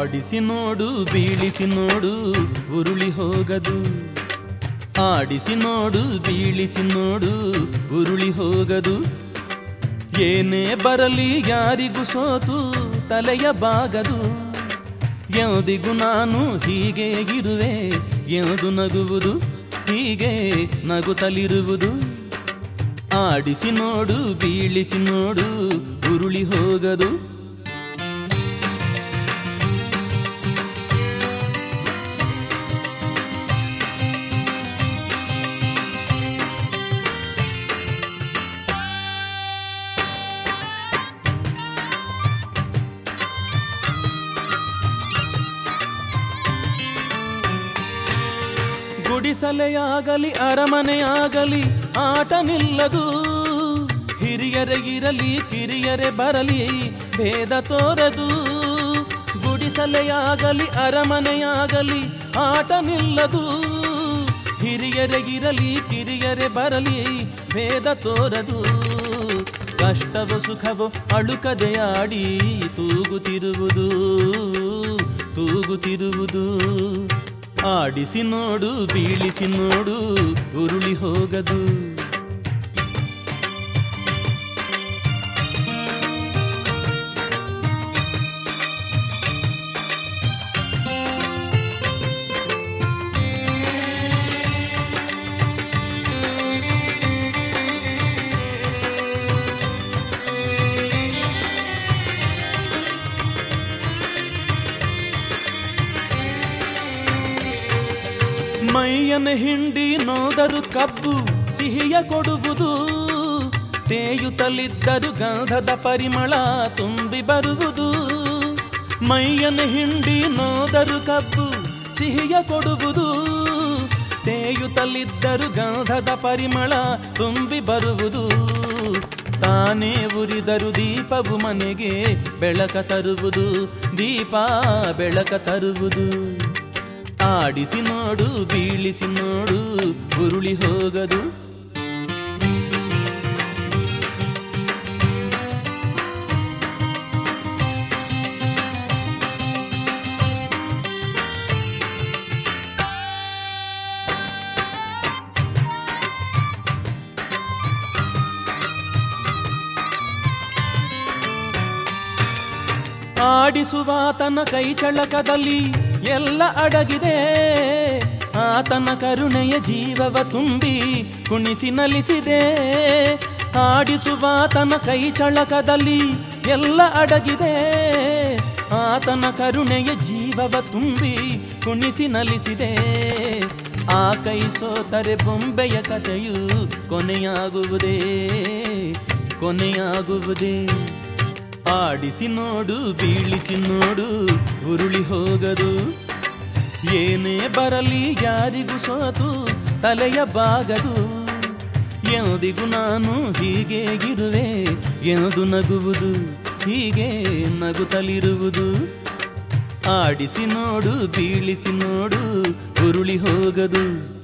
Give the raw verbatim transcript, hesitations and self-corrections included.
ಆಡಿಸಿ ನೋಡು ಬೀಳಿಸಿ ನೋಡು ಉರುಳಿ ಹೋಗದು. ಆಡಿಸಿ ನೋಡು ಬೀಳಿಸಿ ನೋಡು ಉರುಳಿ ಹೋಗದು. ಏನೇ ಬರಲಿ ಯಾರಿಗೂ ಸೋತು ತಲೆಯ ಬಾಗದು. ಎಂದಿಗೂ ನಾನು ಹೀಗೆ ಇರುವೆ ಎಂದು ನಗುವುದು, ಹೀಗೆ ನಗುತ್ತಲಿರುವುದು. ಆಡಿಸಿ ನೋಡು ಬೀಳಿಸಿ ನೋಡು ಉರುಳಿ ಹೋಗದು. ಗುಡಿಸಲೆಯಾಗಲಿ ಅರಮನೆಯಾಗಲಿ ಆಟ ನಿಲ್ಲದು. ಹಿರಿಯರೇ ಇರಲಿ ಕಿರಿಯರೇ ಬರಲಿ ಭೇದ ತೋರದು. ಗುಡಿಸಲೆಯಾಗಲಿ ಅರಮನೆಯಾಗಲಿ ಆಟ ನಿಲ್ಲದು. ಹಿರಿಯರೇ ಇರಲಿ ಕಿರಿಯರೇ ಬರಲಿ ಭೇದ ತೋರದು. ಕಷ್ಟವೋ ಸುಖವೋ ಅಳುಕದೆ ಆಡಿ ತೂಗುತ್ತಿರುವುದು, ತೂಗುತ್ತಿರುವುದು. ಆಡಿಸಿ ನೋಡು ಬೀಳಿಸಿ ನೋಡು ಉರುಳಿ ಹೋಗದು. ಮೈಯನ ಹಿಂಡಿ ನೋದರು ಕಬ್ಬು ಸಿಹಿಯ ಕೊಡುವುದು. ತೇಯುತ್ತಲಿದ್ದರು ಗಂಧದ ಪರಿಮಳ ತುಂಬಿ ಬರುವುದು. ಮೈಯನ ಹಿಂಡಿ ನೋದರು ಕಬ್ಬು ಸಿಹಿಯ ಕೊಡುವುದು. ತೇಯುತ್ತಲಿದ್ದರು ಗಂಧದ ಪರಿಮಳ ತುಂಬಿ ಬರುವುದು. ತಾನೇ ಉರಿದರು ದೀಪವು ಮನೆಗೆ ಬೆಳಕ ತರುವುದು, ದೀಪ ಬೆಳಕ ತರುವುದು. ಆಡಿಸಿ ನೋಡು ಬೀಳಿಸಿ ನೋಡು ಉರುಳಿ ಹೋಗದು. ಆಡಿಸುವಾತನ ಕೈ ಚಳಕದಲ್ಲಿ ಎಲ್ಲ ಅಡಗಿದೆ. ಆತನ ಕರುಣೆಯ ಜೀವವ ತುಂಬಿ ಕುಣಿಸಿ ನಲಿಸಿದೆ. ಆಡಿಸುವಾತನ ಕೈ ಚಳಕದಲ್ಲಿ ಎಲ್ಲ ಅಡಗಿದೆ. ಆತನ ಕರುಣೆಯ ಜೀವವ ತುಂಬಿ ಕುಣಿಸಿ ನಲಿಸಿದೆ. ಆ ಕೈ ಸೋತರೆ ಬೊಂಬೆಯ ಕಥೆಯು ಕೊನೆಯಾಗುವುದೇ, ಕೊನೆಯಾಗುವುದೇ. ಆಡಿಸಿ ನೋಡು ಬೀಳಿಸಿ ನೋಡು ಉರುಳಿ ಹೋಗದು. ಏನೇ ಬರಲಿ ಯಾರಿಗೂ ಸೋತು ತಲೆಯ ಬಾಗದು. ಎಂದಿಗೂ ನಾನು ಹೀಗೆ ಇರುವೆ ಎಂದು ನಗುವುದು, ಹೀಗೆ ನಗುತ್ತಲಿರುವುದು. ಆಡಿಸಿ ನೋಡು ಬೀಳಿಸಿ ನೋಡು ಉರುಳಿ ಹೋಗದು.